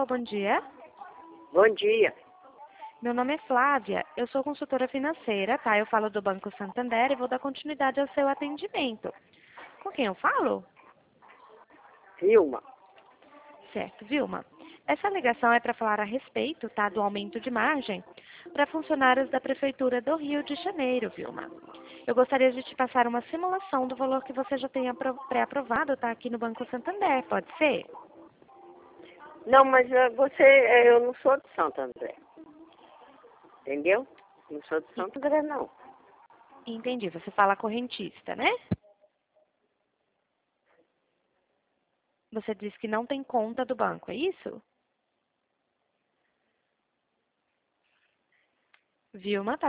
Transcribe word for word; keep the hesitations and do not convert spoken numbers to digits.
Alô, bom dia. Bom dia. Meu nome é Flávia, eu sou consultora financeira, tá? Eu falo do Banco Santander e vou dar continuidade ao seu atendimento. Com quem eu falo? Vilma. Certo, Vilma. Essa ligação é para falar a respeito, tá, do aumento de margem para funcionários da Prefeitura do Rio de Janeiro, Vilma. Eu gostaria de te passar uma simulação do valor que você já tenha pré-aprovado, tá, aqui no Banco Santander, pode ser? Não, mas eh, você, eh, eu não sou de Santo André. Entendeu? Não sou de Santo André, não. Entendi, você fala correntista, né? Você disse que não tem conta do banco, é isso? Vilma, tá